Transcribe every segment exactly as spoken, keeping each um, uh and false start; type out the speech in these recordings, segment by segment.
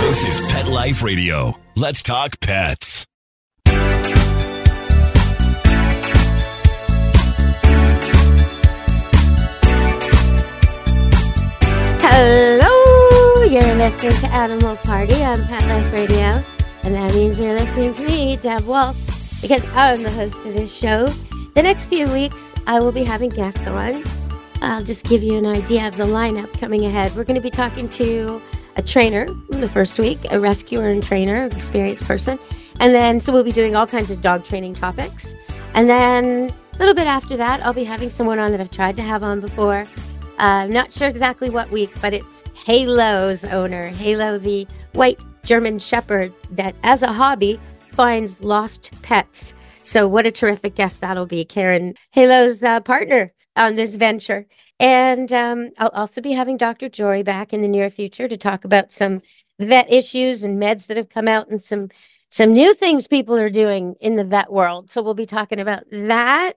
This is Pet Life Radio. Let's talk pets. Hello, you're listening to Animal Party on Pet Life Radio, and that means you're listening to me, Deb Wolf, because I'm the host of this show. The next few weeks, I will be having guests on. I'll just give you an idea of the lineup coming ahead. We're going to be talking to a trainer in the first week, a rescuer and trainer, an experienced person. And then, so we'll be doing all kinds of dog training topics. And then a little bit after that, I'll be having someone on that I've tried to have on before. Uh, I'm not sure exactly what week, but it's Halo's owner, Halo, the white German Shepherd that, as a hobby, finds lost pets. So what a terrific guest that'll be. Karen, Halo's uh, partner on this venture. And um, I'll also be having Doctor Jory back in the near future to talk about some vet issues and meds that have come out and some some new things people are doing in the vet world. So we'll be talking about that.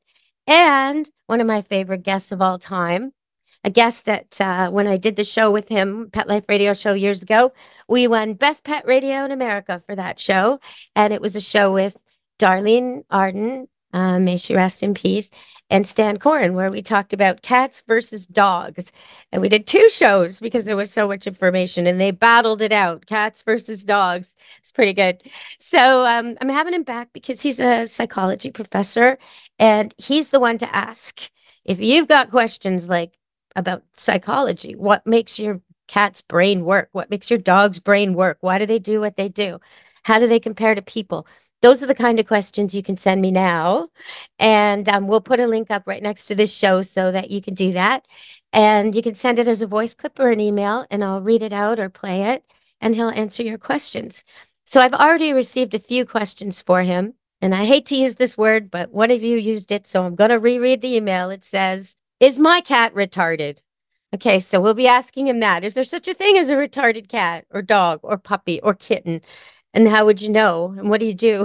And one of my favorite guests of all time, a guest that uh, when I did the show with him, Pet Life Radio show years ago, we won Best Pet Radio in America for that show. And it was a show with Darlene Arden, uh, may she rest in peace, and Stan Coren, where we talked about cats versus dogs. And we did two shows because there was so much information, and they battled it out, cats versus dogs. It's pretty good. So um, I'm having him back because he's a psychology professor, and he's the one to ask. If you've got questions like about psychology, what makes your cat's brain work? What makes your dog's brain work? Why do they do what they do? How do they compare to people? Those are the kind of questions you can send me now. And um, we'll put a link up right next to this show so that you can do that. And you can send it as a voice clip or an email, and I'll read it out or play it, and he'll answer your questions. So I've already received a few questions for him. And I hate to use this word, but one of you used it, so I'm going to reread the email. It says, "Is my cat retarded?" Okay, so we'll be asking him that. Is there such a thing as a retarded cat or dog or puppy or kitten? And how would you know? And what do you do?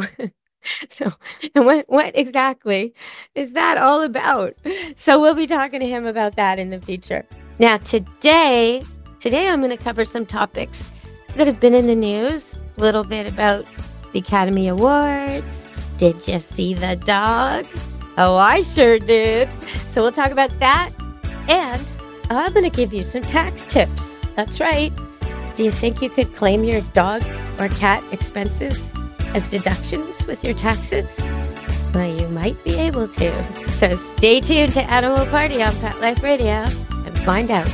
So, and what, what exactly is that all about? So we'll be talking to him about that in the future. Now, today, today I'm going to cover some topics that have been in the news. A little bit about the Academy Awards. Did you see the dog? Oh, I sure did. So we'll talk about that. And I'm going to give you some tax tips. That's right. Do you think you could claim your dog or cat expenses as deductions with your taxes? Well, you might be able to. So stay tuned to Animal Party on Pet Life Radio and find out.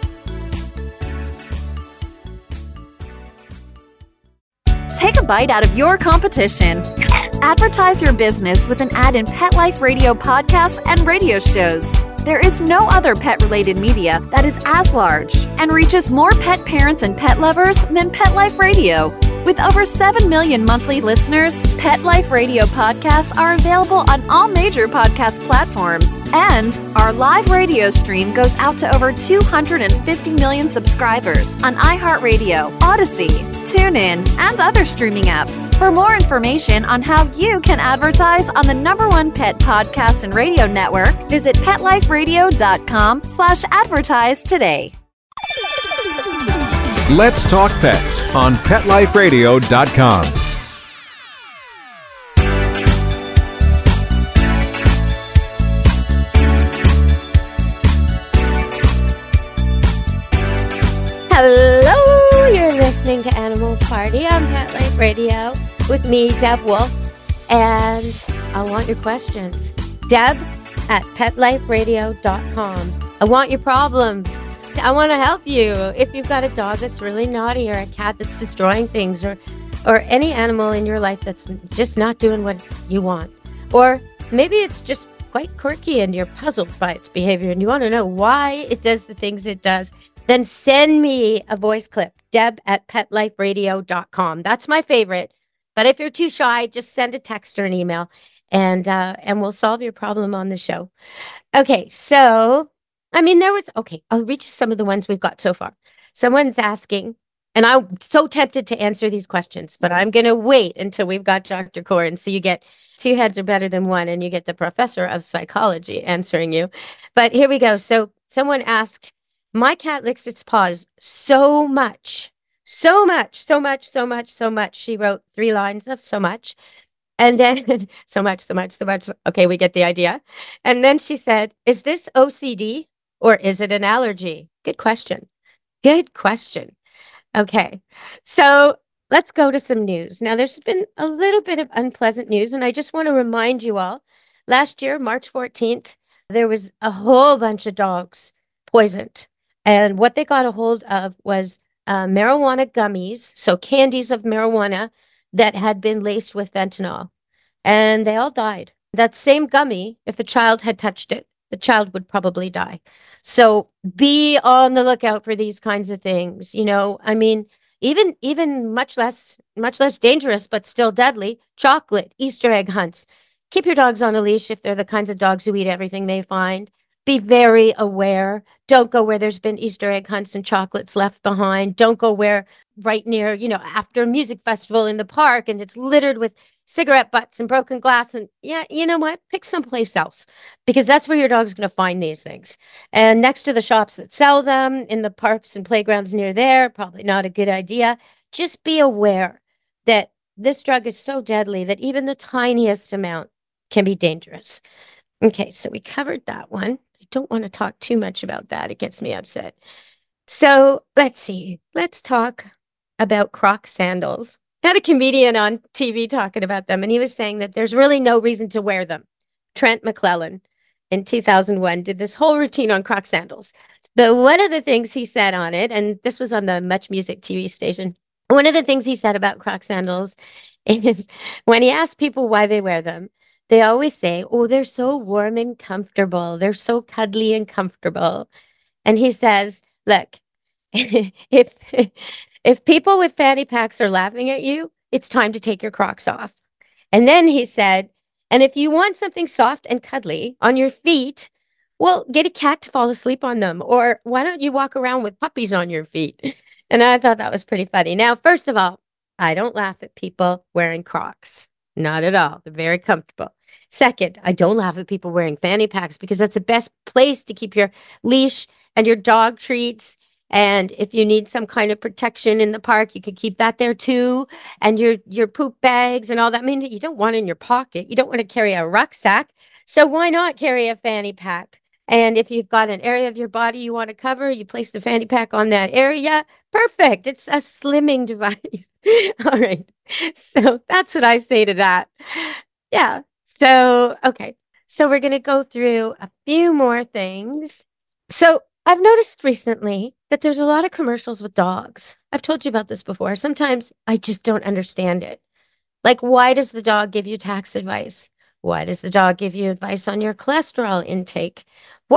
Take a bite out of your competition. Advertise your business with an ad in Pet Life Radio podcasts and radio shows. There is no other pet-related media that is as large and reaches more pet parents and pet lovers than Pet Life Radio. With over seven million monthly listeners, Pet Life Radio podcasts are available on all major podcast platforms. And our live radio stream goes out to over two hundred fifty million subscribers on iHeartRadio, Odyssey, TuneIn, and other streaming apps. For more information on how you can advertise on the number one pet podcast and radio network, visit PetLifeRadio.com slash advertise today. Let's Talk Pets on Pet Life Radio dot com. Hello, you're listening to Animal Party on Pet Life Radio with me, Deb Wolf, and I want your questions. Deb at Pet Life Radio dot com. I want your problems. I want to help you. If you've got a dog that's really naughty, or a cat that's destroying things, or or any animal in your life that's just not doing what you want, or maybe it's just quite quirky and you're puzzled by its behavior and you want to know why it does the things it does, then send me a voice clip, Deb at Pet Life Radio dot com. That's my favorite. But if you're too shy, just send a text or an email, and uh, and we'll solve your problem on the show. Okay, so, I mean, there was, okay, I'll read you some of the ones we've got so far. Someone's asking, and I'm so tempted to answer these questions, but I'm going to wait until we've got Doctor Coren, so you get two heads are better than one, and you get the professor of psychology answering you. But here we go. So someone asked, my cat licks its paws so much So much, so much, so much, so much. She wrote three lines of so much. And then so much, so much, so much. Okay, we get the idea. And then she said, is this O C D or is it an allergy? Good question. Good question. Okay, so let's go to some news. Now, there's been a little bit of unpleasant news, and I just want to remind you all, last year, March fourteenth, there was a whole bunch of dogs poisoned. And what they got a hold of was uh, marijuana gummies, so candies of marijuana that had been laced with fentanyl. And they all died. That same gummy, if a child had touched it, the child would probably die. So be on the lookout for these kinds of things. You know, I mean, even even much less much less dangerous, but still deadly, chocolate, Easter egg hunts. Keep your dogs on a leash if they're the kinds of dogs who eat everything they find. Be very aware. Don't go where there's been Easter egg hunts and chocolates left behind. Don't go where right near, you know, after a music festival in the park and it's littered with cigarette butts and broken glass. And yeah, you know what? Pick someplace else because that's where your dog's going to find these things. And next to the shops that sell them in the parks and playgrounds near there, probably not a good idea. Just be aware that this drug is so deadly that even the tiniest amount can be dangerous. Okay, so we covered that one. I don't want to talk too much about that. It gets me upset. So let's see. Let's talk about Croc sandals. I had a comedian on T V talking about them, and he was saying that there's really no reason to wear them. Trent McClellan in two thousand one did this whole routine on Croc sandals. But one of the things he said on it, and this was on the Much Music T V station, one of the things he said about Croc sandals is when he asked people why they wear them, they always say, oh, they're so warm and comfortable. They're so cuddly and comfortable. And he says, look, if if people with fanny packs are laughing at you, it's time to take your Crocs off. And then he said, and if you want something soft and cuddly on your feet, well, get a cat to fall asleep on them. Or why don't you walk around with puppies on your feet? And I thought that was pretty funny. Now, first of all, I don't laugh at people wearing Crocs. Not at all. They're very comfortable. Second, I don't laugh at people wearing fanny packs because that's the best place to keep your leash and your dog treats. And if you need some kind of protection in the park, you could keep that there too. And your your poop bags and all that. I mean, you don't want it in your pocket. You don't want to carry a rucksack. So why not carry a fanny pack? And if you've got an area of your body you want to cover, you place the fanny pack on that area. Perfect. It's a slimming device. All right. So that's what I say to that. Yeah. So, okay. So we're going to go through a few more things. So I've noticed recently that there's a lot of commercials with dogs. I've told you about this before. Sometimes I just don't understand it. Like, why does the dog give you tax advice? Why does the dog give you advice on your cholesterol intake?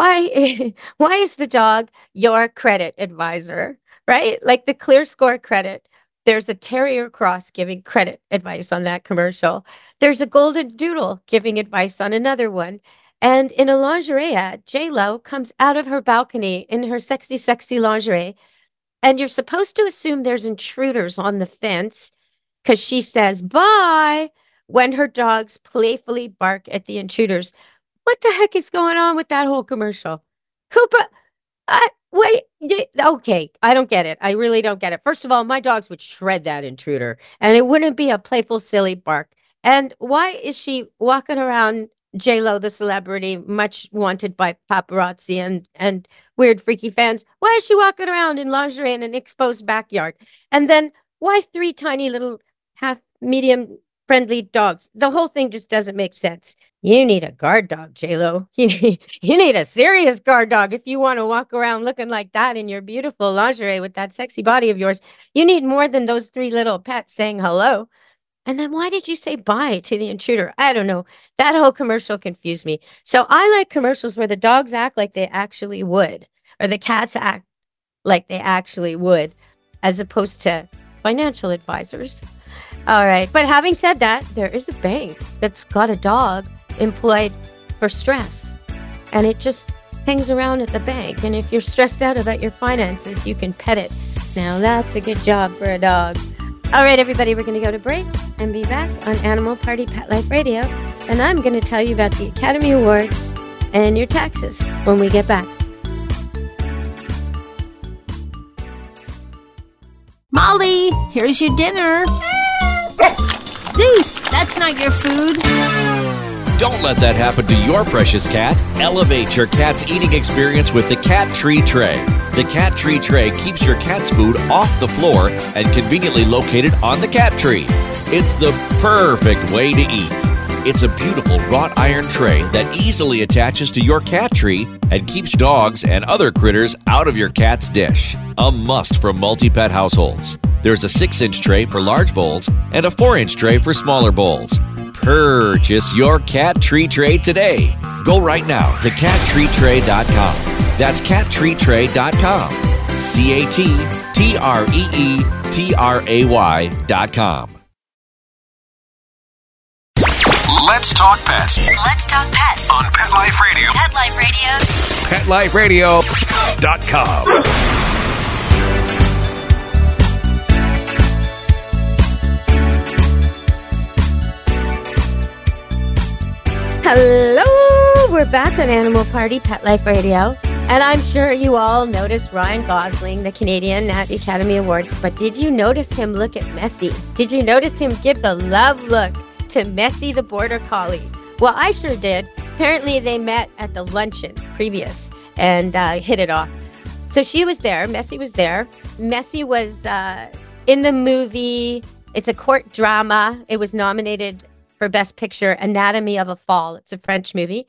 Why, why is the dog your credit advisor, right? Like the Clear Score credit. There's a Terrier Cross giving credit advice on that commercial. There's a Golden Doodle giving advice on another one. And in a lingerie ad, J-Lo comes out of her balcony in her sexy, sexy lingerie. And you're supposed to assume there's intruders on the fence because she says, bye, when her dogs playfully bark at the intruders. What the heck is going on with that whole commercial? Who, but, I, wait, okay, I don't get it. I really don't get it. First of all, my dogs would shred that intruder, and it wouldn't be a playful, silly bark. And why is she walking around J-Lo, the celebrity, much wanted by paparazzi and, and weird, freaky fans? Why is she walking around in lingerie in an exposed backyard? And then why three tiny little half medium friendly dogs? The whole thing just doesn't make sense. You need a guard dog, J-Lo. You need, you need a serious guard dog if you want to walk around looking like that in your beautiful lingerie with that sexy body of yours. You need more than those three little pets saying hello. And then why did you say bye to the intruder? I don't know. That whole commercial confused me. So I like commercials where the dogs act like they actually would, or the cats act like they actually would, as opposed to financial advisors. All right. But having said that, there is a bank that's got a dog employed for stress, and it just hangs around at the bank. And if you're stressed out about your finances, you can pet it. Now, that's a good job for a dog. All right, everybody, we're going to go to break and be back on Animal Party Pet Life Radio. And I'm going to tell you about the Academy Awards and your taxes when we get back. Molly, here's your dinner. Zeus, that's not your food. Don't let that happen to your precious cat. Elevate your cat's eating experience with the Cat Tree Tray. The Cat Tree Tray keeps your cat's food off the floor and conveniently located on the cat tree. It's the perfect way to eat. It's a beautiful wrought iron tray that easily attaches to your cat tree and keeps dogs and other critters out of your cat's dish. A must for multi-pet households. There's a six-inch tray for large bowls and a four-inch tray for smaller bowls. Purchase your Cat Tree Tray today. Go right now to cat tree tray dot com. That's cat tree tray dot com. C A T T R E E T R A Y dot com. Let's talk pets Let's talk pets on Pet Life Radio. Pet Life Radio. pet life radio Dot com. Hello, we're back on Animal Party Pet Life Radio. And I'm sure you all noticed Ryan Gosling, the Canadian at the Academy Awards, but did you notice him look at Messi? Did you notice him give the love look to Messi the Border Collie? Well, I sure did. Apparently they met at the luncheon previous and uh, hit it off. So she was there, Messi was there. Messi was uh, in the movie, it's a court drama. It was nominated for Best Picture, Anatomy of a Fall. It's a French movie.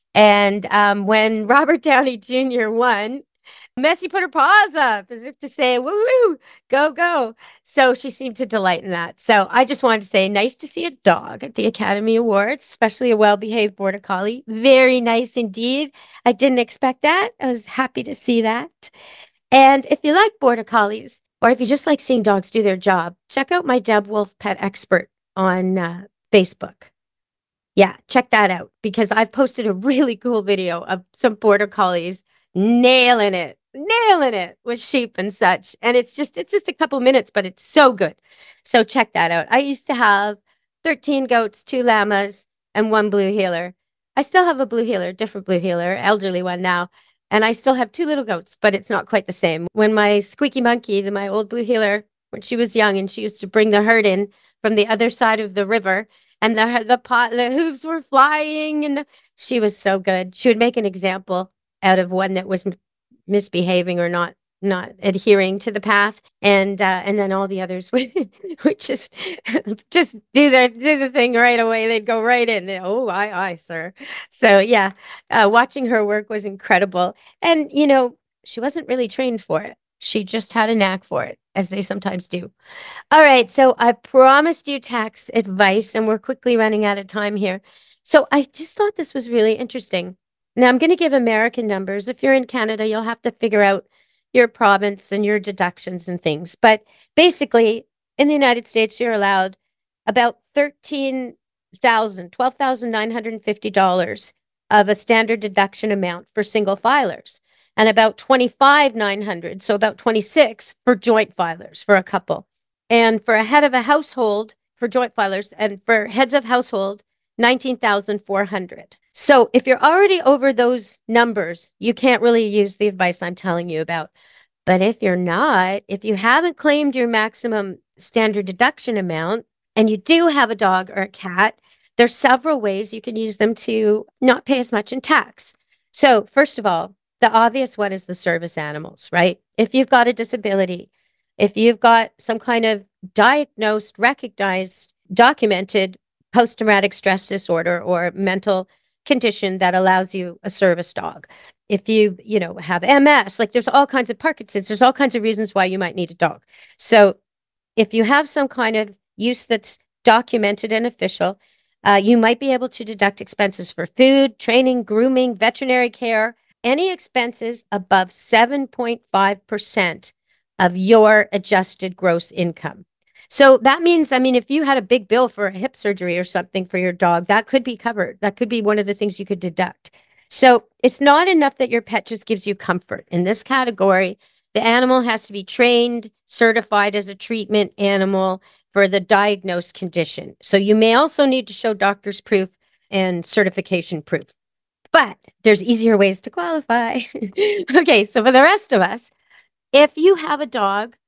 And um, when Robert Downey Junior won, Messi put her paws up as if to say, woo, woo, go, go. So she seemed to delight in that. So I just wanted to say, nice to see a dog at the Academy Awards, especially a well-behaved Border Collie. Very nice indeed. I didn't expect that. I was happy to see that. And if you like Border Collies, or if you just like seeing dogs do their job, check out my Deb Wolf Pet Expert on uh, Facebook. Yeah, check that out because I've posted a really cool video of some Border Collies nailing it, nailing it with sheep and such. And it's just, it's just a couple minutes, but it's so good. So check that out. I used to have thirteen goats, two llamas, and one blue heeler. I still have a blue heeler, different blue heeler, elderly one now. And I still have two little goats, but it's not quite the same. When my Squeaky Monkey, the, my old blue heeler, when she was young and she used to bring the herd in from the other side of the river, and the the pot the hooves were flying, and the, she was so good. She would make an example out of one that was misbehaving or not not adhering to the path, and uh, and then all the others would would just just do their do the thing right away. They'd go right in. They, oh, aye, aye, sir. So yeah, uh, watching her work was incredible, and you know she wasn't really trained for it. She just had a knack for it, as they sometimes do. All right, so I promised you tax advice, and we're quickly running out of time here. So I just thought this was really interesting. Now, I'm going to give American numbers. If you're in Canada, you'll have to figure out your province and your deductions and things. But basically, in the United States, you're allowed about thirteen thousand dollars, twelve thousand nine hundred fifty dollars of a standard deduction amount for single filers, and about twenty-five thousand nine hundred dollars, so about twenty-six for joint filers for a couple. And for a head of a household for joint filers, and for heads of household, nineteen thousand four hundred dollars. So if you're already over those numbers, you can't really use the advice I'm telling you about. But if you're not, if you haven't claimed your maximum standard deduction amount, and you do have a dog or a cat, there's several ways you can use them to not pay as much in tax. So first of all, the obvious one is the service animals, right? If you've got a disability, if you've got some kind of diagnosed, recognized, documented post-traumatic stress disorder or mental condition that allows you a service dog. If you, you know, have M S, like there's all kinds of Parkinson's, there's all kinds of reasons why you might need a dog. So if you have some kind of use that's documented and official, uh, you might be able to deduct expenses for food, training, grooming, veterinary care, any expenses above seven point five percent of your adjusted gross income. So that means, I mean, if you had a big bill for a hip surgery or something for your dog, that could be covered. That could be one of the things you could deduct. So it's not enough that your pet just gives you comfort. In this category, the animal has to be trained, certified as a treatment animal for the diagnosed condition. So you may also need to show doctor's proof and certification proof. But there's easier ways to qualify. Okay, so for the rest of us, if you have a dog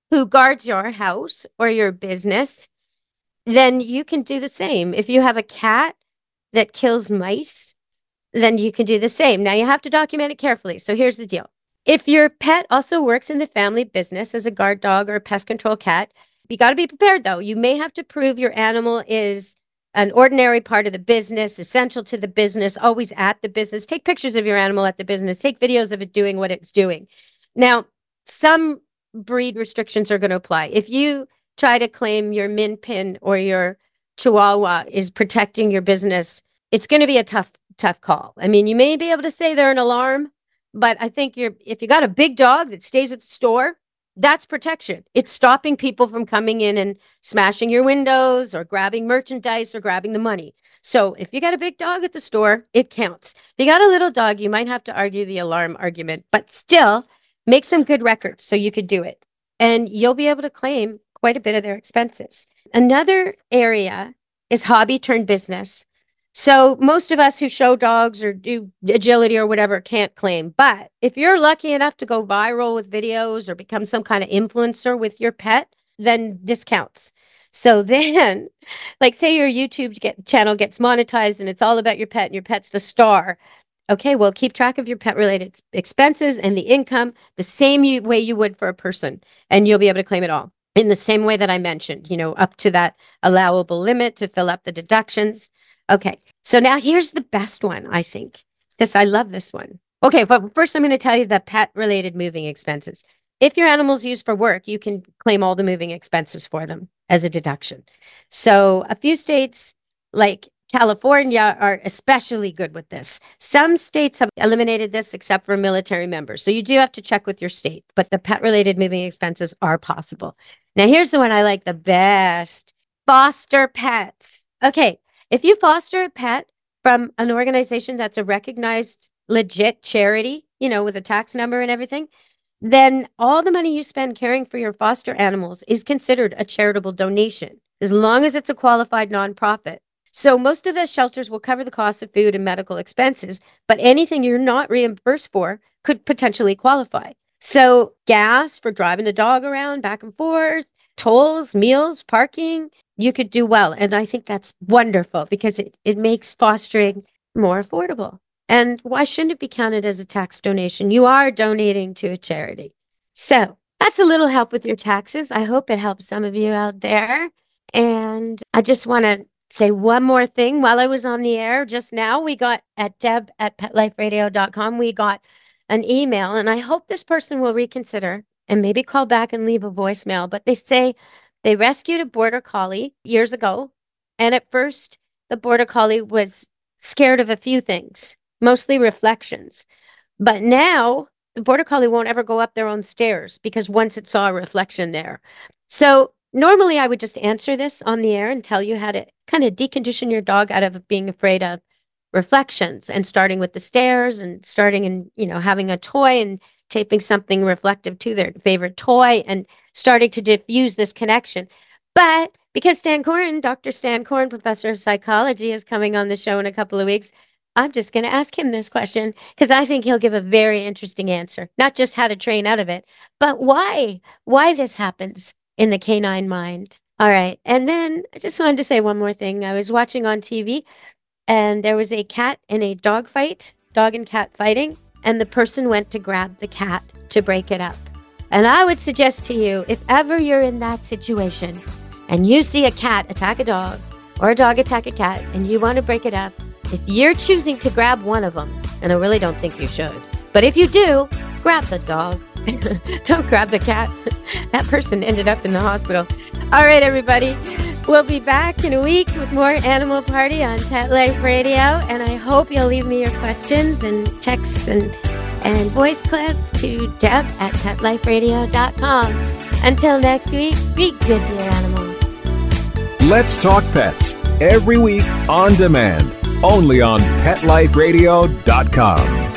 who guards your house or your business, then you can do the same. If you have a cat that kills mice, then you can do the same. Now, you have to document it carefully. So here's the deal. If your pet also works in the family business as a guard dog or a pest control cat, you got to be prepared, though. You may have to prove your animal is an ordinary part of the business, essential to the business, always at the business. Take pictures of your animal at the business. Take videos of it doing what it's doing. Now, some breed restrictions are going to apply. If you try to claim your Min Pin or your Chihuahua is protecting your business, it's going to be a tough, tough call. I mean, you may be able to say they're an alarm, but I think you're if you got a big dog that stays at the store, that's protection. It's stopping people from coming in and smashing your windows or grabbing merchandise or grabbing the money. So if you got a big dog at the store, it counts. If you got a little dog, you might have to argue the alarm argument, but still make some good records so you could do it. And you'll be able to claim quite a bit of their expenses. Another area is hobby turned business. So most of us who show dogs or do agility or whatever can't claim. But if you're lucky enough to go viral with videos or become some kind of influencer with your pet, then this counts. So then, like say your YouTube get, channel gets monetized and it's all about your pet and your pet's the star. Okay, well, keep track of your pet-related expenses and the income the same you, way you would for a person, and you'll be able to claim it all in the same way that I mentioned, you know, up to that allowable limit to fill up the deductions. Okay, so now here's the best one, I think, because I love this one. Okay, but first I'm going to tell you the pet-related moving expenses. If your animal's used for work, you can claim all the moving expenses for them as a deduction. So a few states like California are especially good with this. Some states have eliminated this except for military members. So you do have to check with your state, but the pet-related moving expenses are possible. Now, here's the one I like the best. Foster pets. Okay, if you foster a pet from an organization that's a recognized, legit charity, you know, with a tax number and everything, then all the money you spend caring for your foster animals is considered a charitable donation, as long as it's a qualified nonprofit. So most of the shelters will cover the cost of food and medical expenses, but anything you're not reimbursed for could potentially qualify. So gas for driving the dog around back and forth, tolls, meals, parking, you could do well. And I think that's wonderful because it, it makes fostering more affordable. And why shouldn't it be counted as a tax donation? You are donating to a charity. So that's a little help with your taxes. I hope it helps some of you out there. And I just want to say one more thing. While I was on the air just now, we got at Deb at pet life radio dot com, we got an email, and I hope this person will reconsider and maybe call back and leave a voicemail. But they say they rescued a border collie years ago, and at first the border collie was scared of a few things, mostly reflections. But now the border collie won't ever go up their own stairs because once it saw a reflection there. So normally I would just answer this on the air and tell you how to kind of decondition your dog out of being afraid of reflections, and starting with the stairs and starting and, you know, having a toy and taping something reflective to their favorite toy and starting to diffuse this connection. But because Stan Korn, Doctor Stan Korn, professor of psychology, is coming on the show in a couple of weeks, I'm just going to ask him this question because I think he'll give a very interesting answer, not just how to train out of it, but why, why this happens in the canine mind. All right. And then I just wanted to say one more thing. I was watching on T V and there was a cat in a dog fight, dog and cat fighting, and the person went to grab the cat to break it up. And I would suggest to you, if ever you're in that situation and you see a cat attack a dog or a dog attack a cat and you want to break it up, if you're choosing to grab one of them, and I really don't think you should, but if you do, grab the dog. Don't grab the cat. That person ended up in the hospital. All right, everybody. We'll be back in a week with more Animal Party on Pet Life Radio, and I hope you'll leave me your questions and texts and, and voice clips to Deb at pet life radio dot com. Until next week, be good to your animals. Let's Talk Pets, every week on demand, only on pet life radio dot com.